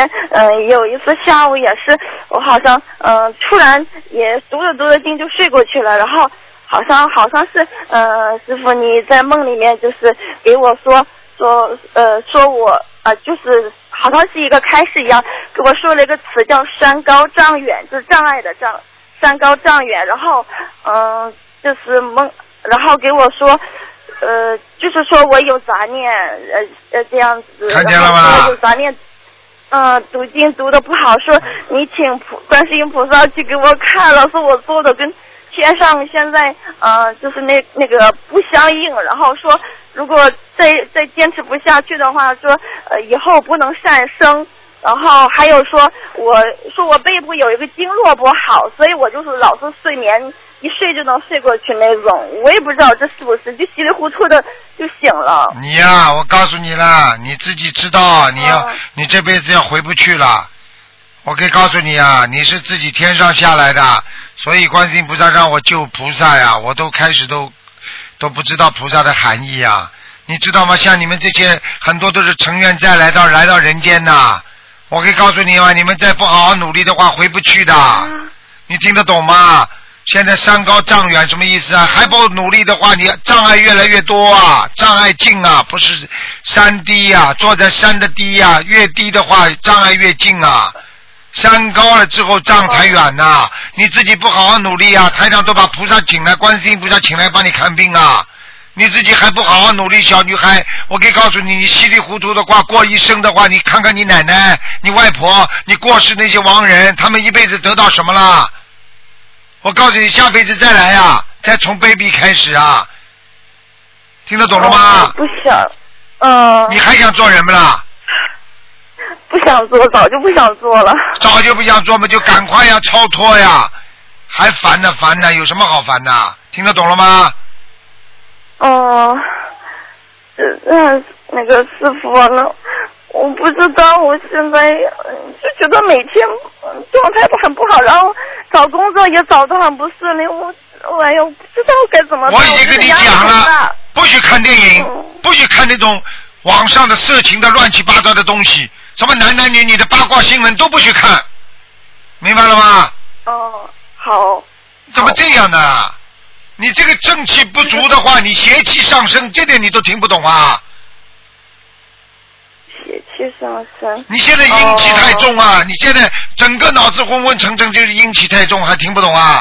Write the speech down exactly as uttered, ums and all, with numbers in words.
前嗯、呃、有一次下午也是，我好像嗯、呃、突然也读着读着经就睡过去了，然后好像好像是呃师傅你在梦里面就是给我说说呃说我啊、呃、就是好像是一个开始一样，给我说了一个词叫山高障远，就是障碍的障，山高障远，然后嗯、呃、就是梦，然后给我说。呃，就是说我有杂念，呃呃这样子， 看见了吗？ 然后有杂念，嗯、呃，读经读的不好，说你请菩观世音菩萨去给我看了，说我做的跟天上现在呃就是那那个不相应，然后说如果再再坚持不下去的话，说呃以后不能善生。然后还有说，我说我背部有一个经络不好，所以我就是老是睡眠一睡就能睡过去那种。我也不知道这是不是，就稀里糊涂的就醒了。 你呀、啊，我告诉你了，你自己知道，你要、嗯、你这辈子要回不去了。我可以告诉你啊，你是自己天上下来的，所以观世音菩萨让我救菩萨呀，我都开始都都不知道菩萨的含义呀。你知道吗？像你们这些很多都是成愿再来到来到人间呐。我可以告诉你啊，你们再不好好努力的话，回不去的。你听得懂吗？现在山高障远什么意思啊？还不努力的话，你障碍越来越多啊，障碍近啊，不是山低啊，坐在山的低啊，越低的话障碍越近啊。山高了之后障才远呐、啊。你自己不好好努力啊，台长都把菩萨请来，观世音菩萨请来帮你看病啊。你自己还不好好努力，小女孩，我可以告诉你，你稀里糊涂的话过一生的话，你看看你奶奶、你外婆、你过世那些亡人，他们一辈子得到什么了？我告诉你，下辈子再来啊，再从 baby 开始啊，听得懂了吗？ 哦、不想，嗯、呃。 你还想做人不啦？ 不想做，早就不想做了。 早就不想做嘛，就赶快呀，超脱呀，还烦呢烦呢，有什么好烦的？听得懂了吗？ 哦，嗯，那个师傅呢？我不知道，我现在就觉得每天状态很不好，然后找工作也找得很不顺利，我我哎呦不知道该怎么办。 我已经跟你讲了，不许看电影，嗯、不许看那种网上的色情的乱七八糟的东西，什么男男女女的八卦新闻都不许看，明白了吗？ 哦，好。 怎么这样呢？你这个正气不足的话，你邪气上升，这点你都听不懂啊！ 邪气上升。 你现在阴气太重啊！哦、你现在整个脑子昏昏沉沉，就是阴气太重，还听不懂啊！